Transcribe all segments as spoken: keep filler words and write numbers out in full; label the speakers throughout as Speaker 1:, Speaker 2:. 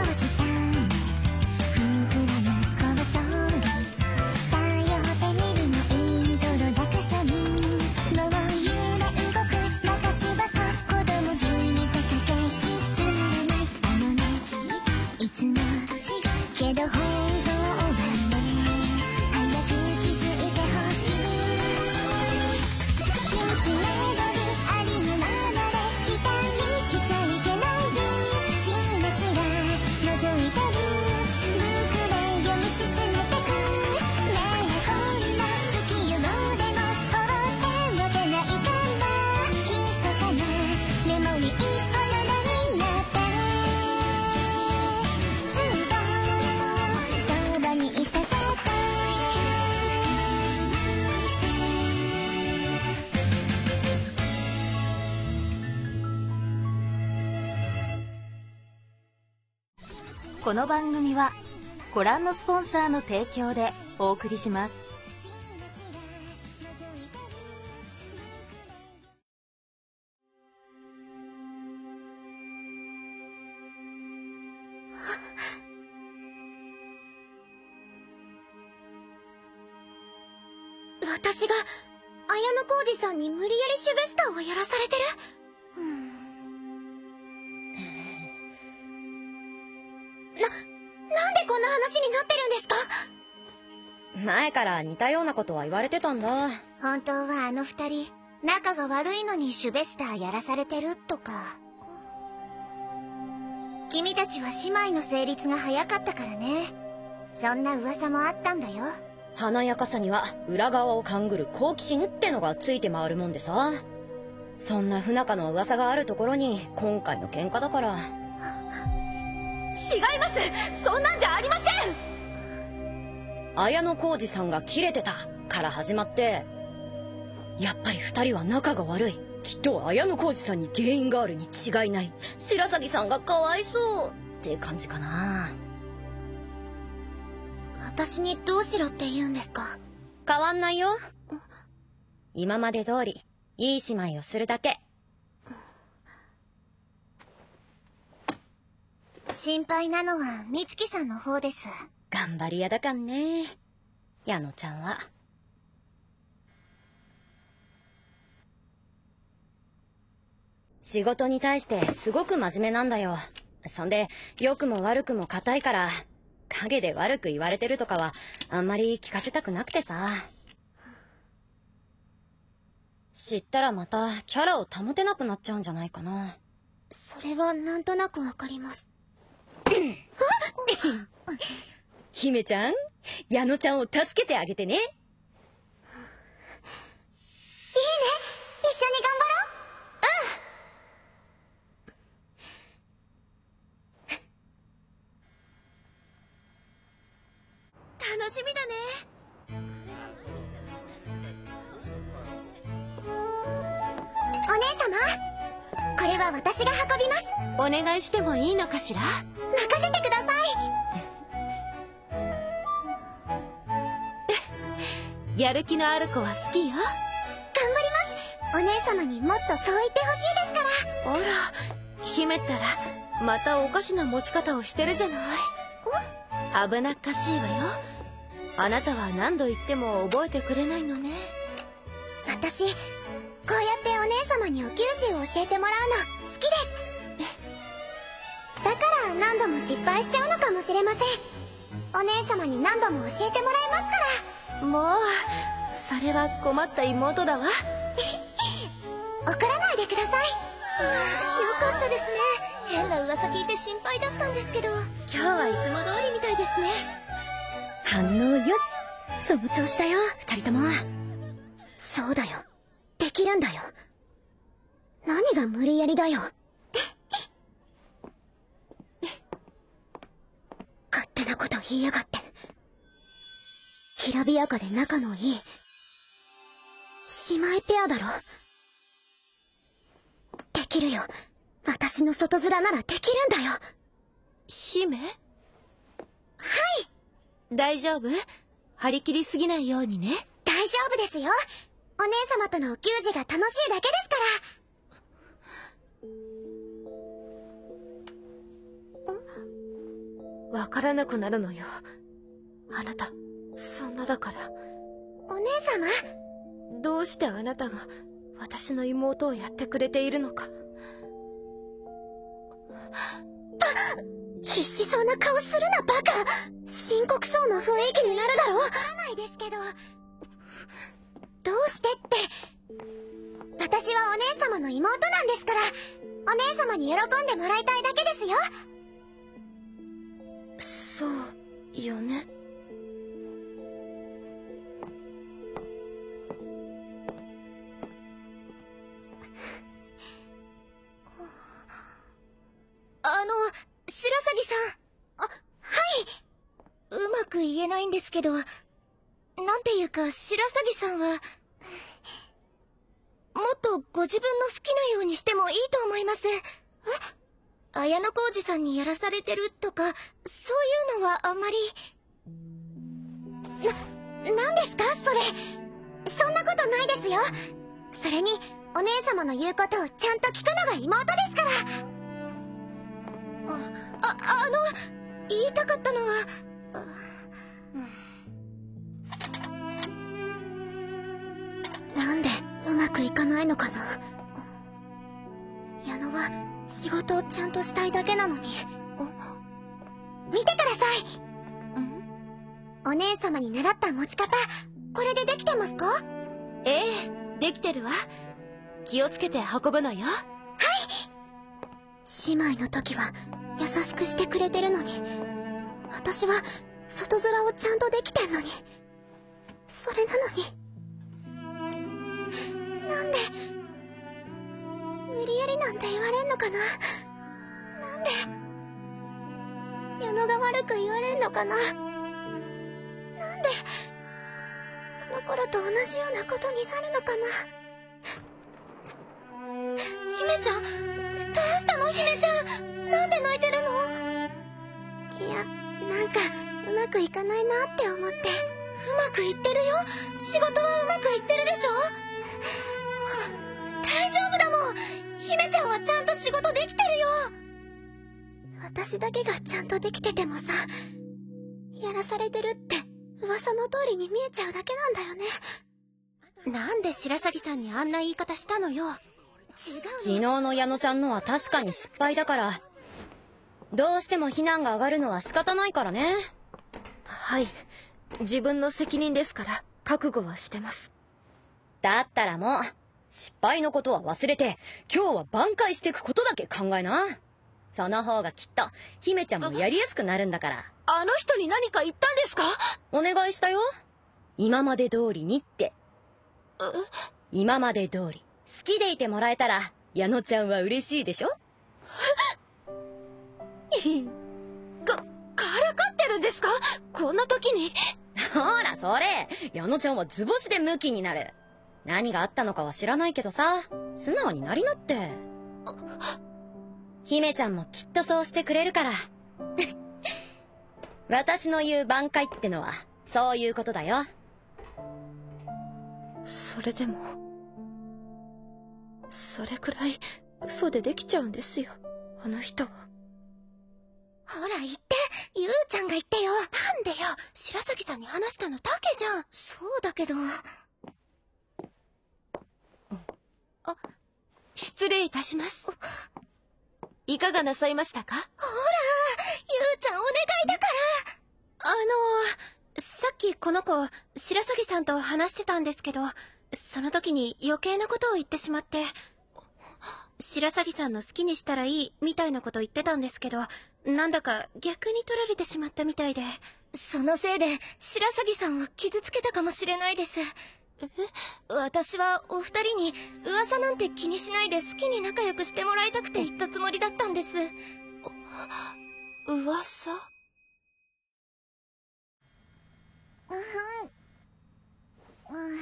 Speaker 1: この番組はご覧のスポンサーの提供でお送りします。
Speaker 2: 私が綾小路さんに無理やりシュベスターをやらされてる？な、なんでこんな話になってるんですか？
Speaker 3: 前から似たようなことは言われてたんだ。
Speaker 2: 本当はあの二人仲が悪いのにシュベスターやらされてるとか。君たちは姉妹の成立が早かったからね。そんな噂もあったんだよ。
Speaker 3: 華やかさには裏側を勘ぐる好奇心ってのがついて回るもんでさ。そんな不仲の噂があるところに今回の喧嘩だから。
Speaker 1: 違います、そんなんじゃありません。
Speaker 3: 綾小路さんがキレてたから始まって、やっぱり二人は仲が悪い。きっと綾小路さんに原因があるに違いない。白鷺さんがかわいそうって感じかな。
Speaker 2: 私にどうしろって言うんですか？
Speaker 3: 変わんないよ。今まで通りいい姉妹をするだけ。
Speaker 2: 心配なのは美月さんの方です。
Speaker 3: 頑張り屋だかんね、矢野ちゃんは。仕事に対してすごく真面目なんだよ。そんで良くも悪くも硬いから、陰で悪く言われてるとかはあんまり聞かせたくなくてさ。知ったらまたキャラを保てなくなっちゃうんじゃないかな。
Speaker 2: それはなんとなくわかります。
Speaker 3: 姫ちゃん、矢野ちゃんを助けてあげてね。いいね、
Speaker 2: 一緒に頑張ろう。うん。楽しみだね。お姉様、これは私が運びます。
Speaker 1: お願いしてもいいのかしら？
Speaker 2: 任せてください。
Speaker 1: やる気のある子は好きよ。
Speaker 2: 頑張ります。お姉様にもっとそう言ってほしいですから。
Speaker 1: あら、姫ったらまたおかしな持ち方をしてるじゃない。危なっかしいわよ。あなたは何度言っても覚えてくれないのね。
Speaker 2: 私こうやってお姉様にお給仕を教えてもらうの好きです。だから何度も失敗しちゃうのかもしれません。お姉様に何度も教えてもらえますから。
Speaker 1: もうそれは困った妹だわ。
Speaker 2: 怒らないでください。よかったですね。変な噂聞いて心配だったんですけど、
Speaker 1: 今日はいつも通りみたいですね。
Speaker 3: 反応よし、その調子だよ二人とも。
Speaker 2: そうだよ、できるんだよ。何が無理やりだよ。勝手なこと言いやがって。きらびやかで仲のいい姉妹ペアだろ。できるよ、私の外面ならできるんだよ。
Speaker 1: 姫？
Speaker 2: はい。
Speaker 1: 大丈夫？張り切りすぎないようにね。
Speaker 2: 大丈夫ですよ。お姉様とのお給仕が楽しいだけですから。
Speaker 1: わからなくなるのよ。あなたそんなだから。
Speaker 2: お姉様、
Speaker 1: どうしてあなたが私の妹をやってくれているのか。
Speaker 2: 必死そうな顔するなバカ。深刻そうな雰囲気になるだろ。わからないですけど、どうしてって、私はお姉様の妹なんですから、お姉様に喜んでもらいたいだけですよ。
Speaker 1: そうよね。
Speaker 2: あの、白鷺さん。あ、はい。うまく言えないんですけど、なんていうか白鷺さんは、もっとご自分の好きなようにしてもいいと思います。え？綾小路さんにやらされてるとか、そういうのはあんまり。な、なんですかそれ。そんなことないですよ。それに、お姉様の言うことをちゃんと聞くのが妹ですから。あ、あの、言いたかったのは、なんでうまくいかないのかな。矢野は仕事をちゃんとしたいだけなのに。見てください。お姉様に習った持ち方、これでできてますか？
Speaker 1: ええ、できてるわ。気をつけて運ぶのよ。はい。
Speaker 2: 姉妹の時は優しくしてくれてるのに、私は外面をちゃんとできてんのに、それなのに、なんで無理やりなんて言われんのかな。なんで矢野が悪く言われんのかな。なんであの頃と同じようなことになるのかな。姫ちゃん、どうしたの姫ちゃん。なんで泣いてるの？いや、なんかうまくいかないなって思って。うまくいってるよ。仕事はうまくいってるでしょ。大丈夫だもん。姫ちゃんはちゃんと仕事できてるよ。私だけがちゃんとできててもさ、やらされてるって噂の通りに見えちゃうだけなんだよね。なんで白鷺さんにあんな言い方したのよ。
Speaker 3: 昨日の矢野ちゃんのは確かに失敗だから、どうしても非難が上がるのは仕方ないからね。
Speaker 1: はい、自分の責任ですから覚悟はしてます。
Speaker 3: だったらもう失敗のことは忘れて、今日は挽回していくことだけ考えな。その方がきっと姫ちゃんもやりやすくなるんだから。
Speaker 1: あの人に何か言ったんですか？
Speaker 3: お願いしたよ。今まで通りにって。今まで通り好きでいてもらえたら矢野ちゃんは嬉しいでしょ。か、
Speaker 1: からかってるんですか？こんな時に。
Speaker 3: ほらそれ、矢野ちゃんは図星でムキになる。何があったのかは知らないけどさ、素直になりなって。姫ちゃんもきっとそうしてくれるから。私の言う挽回ってのはそういうことだよ。
Speaker 1: それでもそれくらい嘘でできちゃうんですよ、あの人は。
Speaker 2: ほら言って、ゆうちゃんが言ってよ。なんでよ、白鷺さんに話したのだけじゃん。そうだけど。
Speaker 1: あ、失礼いたします。いかがなさいましたか？ほら、
Speaker 2: ゆうちゃんお願いだから。あの、さっきこの子、白鷺さんと話してたんですけど、その時に余計なことを言ってしまって、白鷺さんの好きにしたらいいみたいなこと言ってたんですけど、なんだか逆に取られてしまったみたいで。そのせいで白鷺さんを傷つけたかもしれないです。え？私はお二人に噂なんて気にしないで好きに仲良くしてもらいたくて言ったつもりだったんです。
Speaker 1: 噂？
Speaker 2: うん、うん。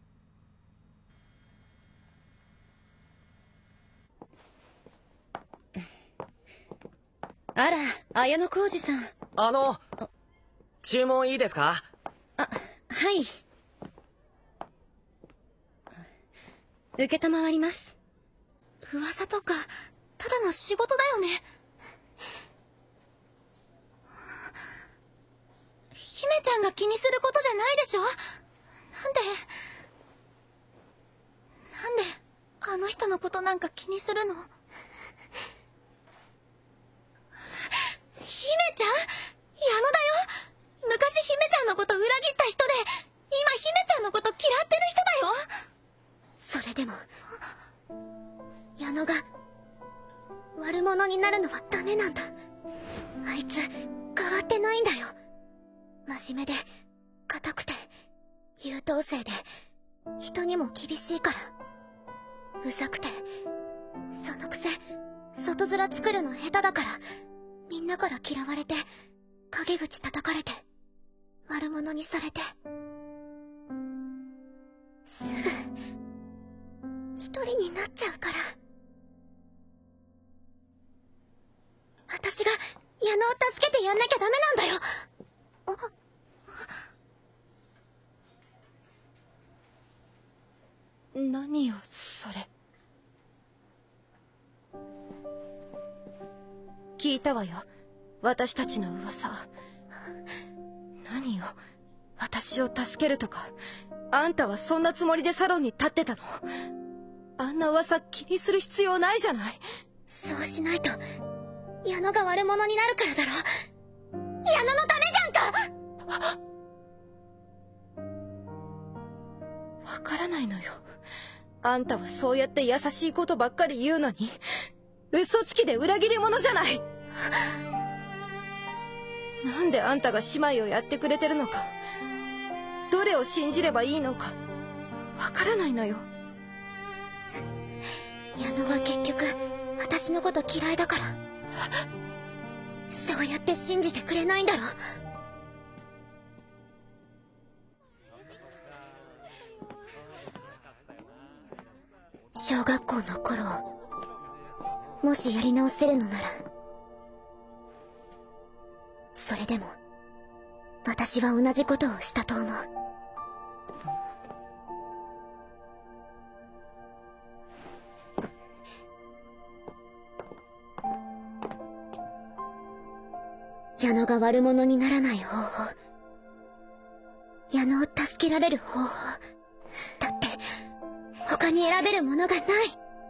Speaker 3: あら、綾小路さん。
Speaker 4: あの、注文いいですか？
Speaker 3: あ、はい。受けたまわります。
Speaker 2: 噂とか、ただの仕事だよね。 ちゃんが気にすることじゃないでしょ。なんでなんであの人のことなんか気にするの。姫ちゃん、矢野だよ。昔姫ちゃんのこと裏切った人で、今姫ちゃんのこと嫌ってる人だよ。それでも矢野が悪者になるのはダメなんだ。あいつ変わってないんだよ。真面目で固くて優等生で人にも厳しいから。うざくて、そのくせ外面作るの下手だから、みんなから嫌われて陰口叩かれて悪者にされて、すぐ一人になっちゃうから。私が矢野を助けてやんなきゃダメなんだよ。
Speaker 1: 何よそれ。聞いたわよ、私たちの噂。何よ、私を助けるとか。あんたはそんなつもりでサロンに立ってたの？あんな噂気にする必要ないじゃない。
Speaker 2: そうしないと矢野が悪者になるからだろ。矢野のためじゃんか。
Speaker 1: わからないのよ。あんたはそうやって優しいことばっかり言うのに、嘘つきで裏切り者じゃない。なんであんたが姉妹をやってくれてるのか、どれを信じればいいのかわからないのよ。
Speaker 2: 矢野は結局私のこと嫌いだから、そうやって信じてくれないんだろ。小学校の頃、もしやり直せるのなら、それでも私は同じことをしたと思う。矢野が悪者にならない方法、矢野を助けられる方法だって他に選べるものがない。私は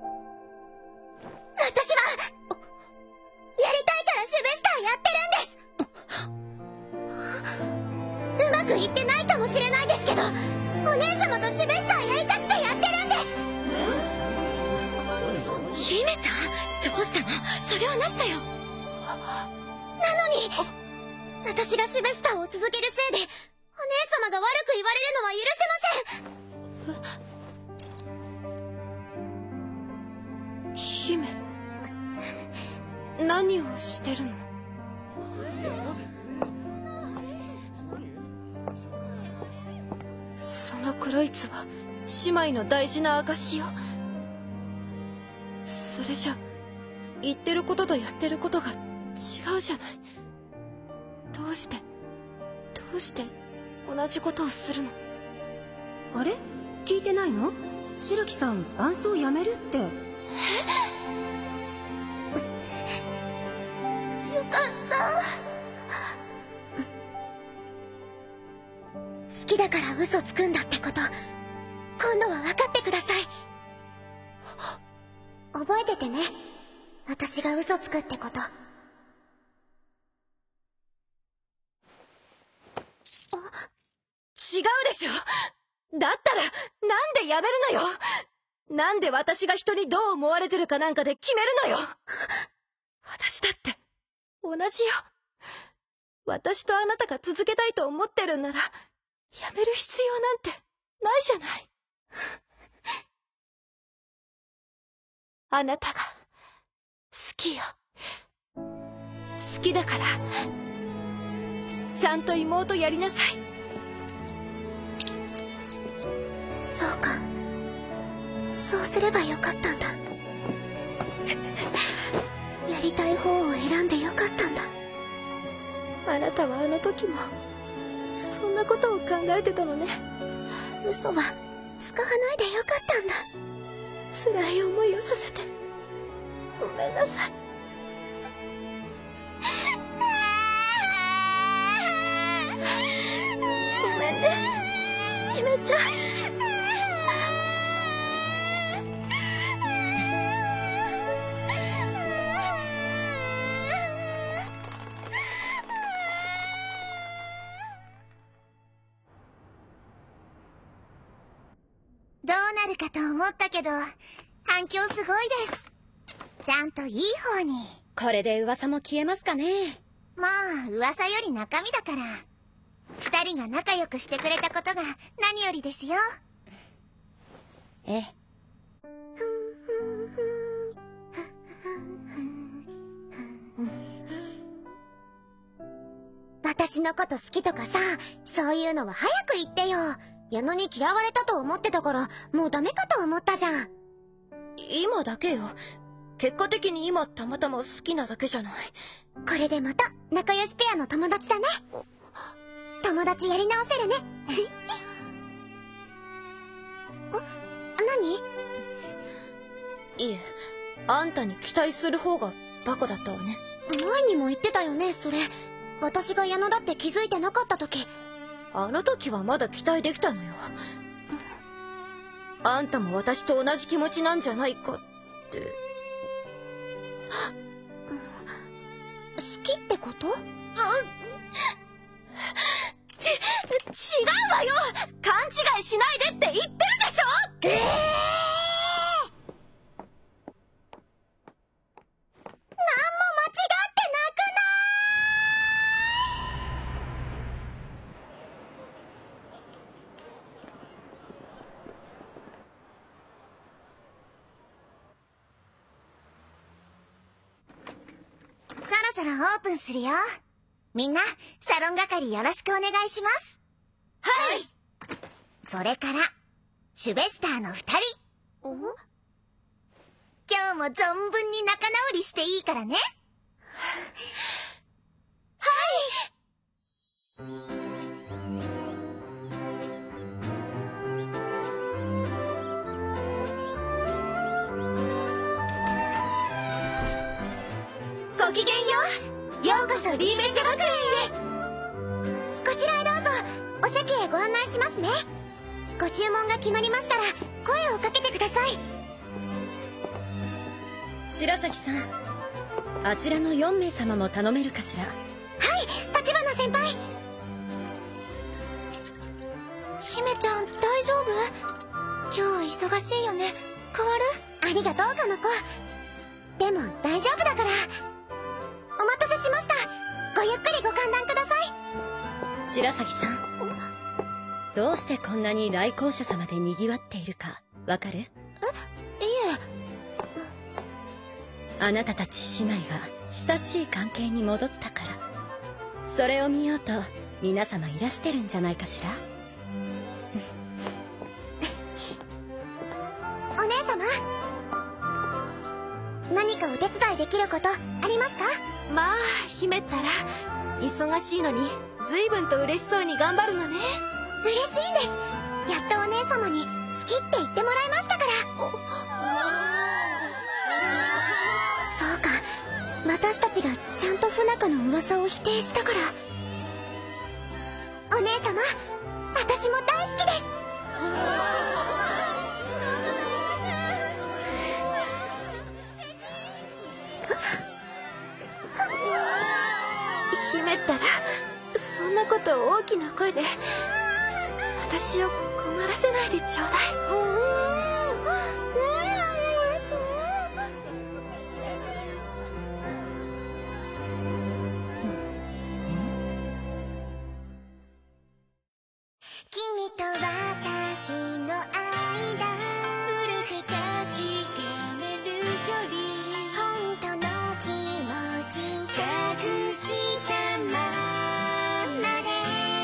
Speaker 2: やりたいからシュベスターやってるんです。うまくいってないかもしれないですけど、お姉様とシュベスターやりたくてやってるんです。姫ちゃん、どうしたの？それはなしだよ。なのに私がシュベスターを続けるせいでお姉様が悪く言われるのは許せません。
Speaker 1: 姫、何をしてるの？その黒いつは姉妹の大事な証よ。それじゃ言ってることとやってることが違うじゃない。どうしてどうして同じことをするの？
Speaker 5: あれ？聞いてないの？白木さん伴奏やめるって。
Speaker 2: よかった。好きだから嘘つくんだってこと、今度は分かってください。覚えててね、私が嘘つくってこと。
Speaker 1: 違うでしょ。だったらなんでやめるのよ。なんで私が人にどう思われてるかなんかで決めるのよ。私だって同じよ。私とあなたが続けたいと思ってるんならやめる必要なんてないじゃない。あなたが好きよ。好きだからちゃんと妹やりなさい。
Speaker 2: そうか、そうすればよかったんだ。やりたい方を選んでよかったんだ。
Speaker 1: あなたはあの時もそんなことを考えてたのね。
Speaker 2: 嘘は使わないでよかったんだ。
Speaker 1: 辛い思いをさせてごめんなさい。
Speaker 2: どうなるかと思ったけど反響すごいです。ちゃんといい方に。
Speaker 3: これで噂も消えますかね。
Speaker 2: まあ噂より中身だから。二人が仲良くしてくれたことが何よりですよ。
Speaker 3: ええ。
Speaker 2: 私のこと好きとかさ、そういうのは早く言ってよ。矢野に嫌われたと思ってたからもうダメかと思ったじゃん。
Speaker 1: 今だけよ。結果的に今たまたま好きなだけじゃない。
Speaker 2: これでまた仲良しペアの友達だね。友達やり直せるね。あ、何？
Speaker 1: いえ、あんたに期待する方がバカだったわね。
Speaker 2: 前にも言ってたよね、それ。私が矢野だって気づいてなかった時。
Speaker 1: あの時はまだ期待できたのよ。あんたも私と同じ気持ちなんじゃないかって。
Speaker 2: 好きってこと？
Speaker 1: ち、違うわよ！勘違いしないでって言ってるでしょ！えー、
Speaker 2: なんも間違ってなくない？そろそろオープンするよ。みんなサロン係よろしくお願いします。
Speaker 1: はい。
Speaker 2: それからシュベスターの二人。お？今日も存分に仲直りしていいからね。はい。ごきげんよう。ようこそリーベンジャ学園へ。こちらへどうぞ。お席へご案内しますね。ご注文が決まりましたら声をかけてください。
Speaker 3: 白崎さん、あちらのよんめい様も頼めるかしら。
Speaker 2: はい、立花先輩。姫ちゃん大丈夫？今日忙しいよね。変わる？ありがとうこの子。でも大丈夫だから。お待たせしました。ごゆっくりご観覧ください。
Speaker 3: 白崎さん、どうしてこんなに来校者様で賑わっているかわかる？え？いえ。あなたたち姉妹が親しい関係に戻ったから。それを見ようと皆様いらしてるんじゃないかしら。
Speaker 2: お姉様、何かお手伝いできることありますか？
Speaker 1: まあ、姫ったら忙しいのに随分と嬉しそうに頑張るのね。
Speaker 2: 嬉しいんです。やっとお姉様に好きって言ってもらいましたから。そうか、私たちがちゃんと不仲の噂を否定したから。お姉様、私も大好きです。
Speaker 1: 姫ったらそんなことを大きな声で私を困らせないでちょうだい。
Speaker 2: 君と私の間、古く確かめる距離、本当の気持ち隠したままで。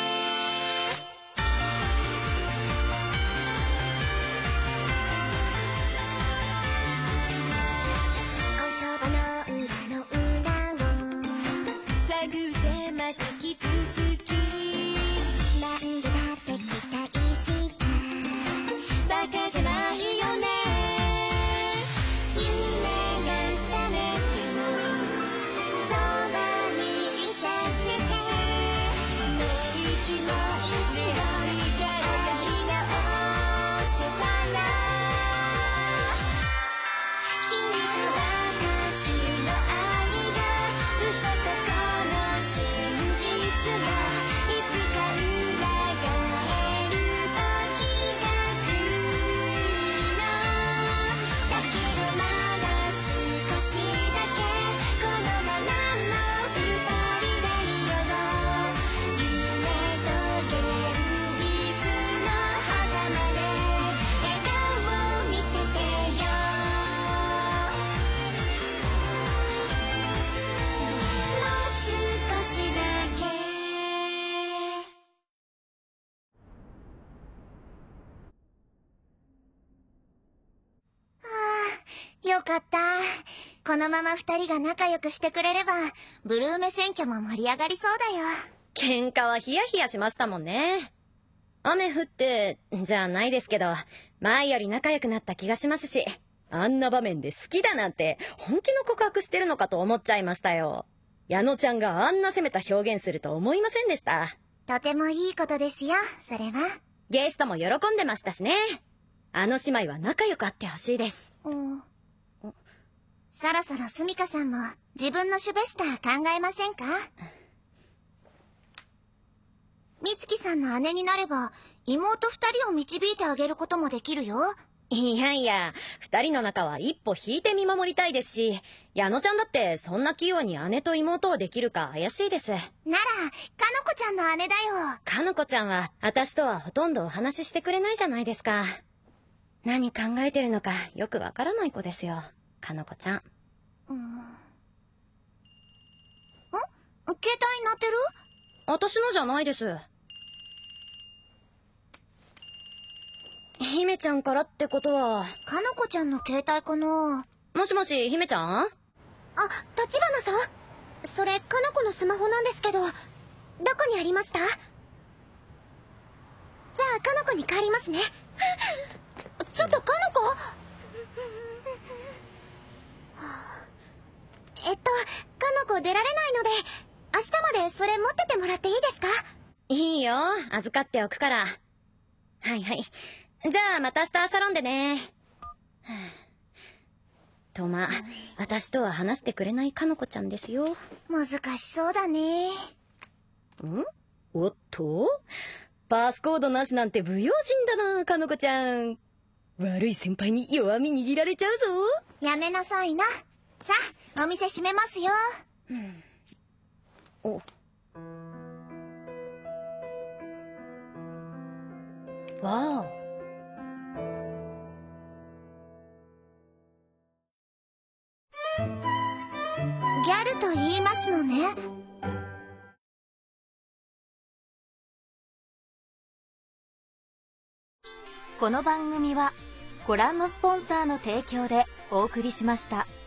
Speaker 2: 言葉の裏の裏を探ってまた傷つき、何度だって期待したバカじゃないよね。夢が覚めてもそばにいさせて、もう一度一度歌い直せたら、君と私の愛が嘘とこの真実がいつか裏返る時が来る。 かった。このまま二人が仲良くしてくれればブルーメ選挙も盛り上がりそうだよ。
Speaker 3: 喧嘩はヒヤヒヤしましたもんね。雨降ってじゃないですけど、前より仲良くなった気がしますし、あんな場面で好きだなんて本気の告白してるのかと思っちゃいましたよ。矢野ちゃんがあんな攻めた表現すると思いませんでした。
Speaker 2: とてもいいことですよ、それは。
Speaker 3: ゲストも喜んでましたしね。あの姉妹は仲良くあってほしいです。
Speaker 2: うん。そろそろスミカさんも自分のシュベスター考えませんか？美月さんの姉になれば妹二人を導いてあげることもできるよ。
Speaker 3: いやいや、二人の仲は一歩引いて見守りたいですし、矢野ちゃんだってそんな器用に姉と妹をできるか怪しいです。なら、か
Speaker 2: のこちゃんの姉だよ。
Speaker 3: かのこちゃんは私とはほとんどお話ししてくれないじゃないですか。何考えてるのかよくわからない子ですよ、かのこちゃん。
Speaker 2: うん。ん？携帯鳴ってる？
Speaker 3: 私のじゃないです。姫ちゃんからってことは、
Speaker 2: かのこちゃんの携帯かな？
Speaker 3: もしもし、姫ちゃん？
Speaker 2: あ、立花さん？それかのこのスマホなんですけど、どこにありました？じゃあかのこに帰りますね。ちょっとかのこ？えっと、かのこ出られないので、明日までそれ持っててもらっていいですか？
Speaker 3: いいよ、預かっておくから。はいはい。じゃあまたスターサロンでね。とま、私とは話してくれないかのこちゃんですよ。
Speaker 2: 難しそうだね。
Speaker 3: ん？おっと？パスコードなしなんて不用心だな、かのこちゃん。悪い先輩に弱み握られちゃうぞ。
Speaker 2: やめなさいな。さあ、お店閉めますよ。
Speaker 3: うん、お。わあ。
Speaker 2: ギャルと言いますのね。
Speaker 1: この番組はご覧のスポンサーの提供でお送りしました。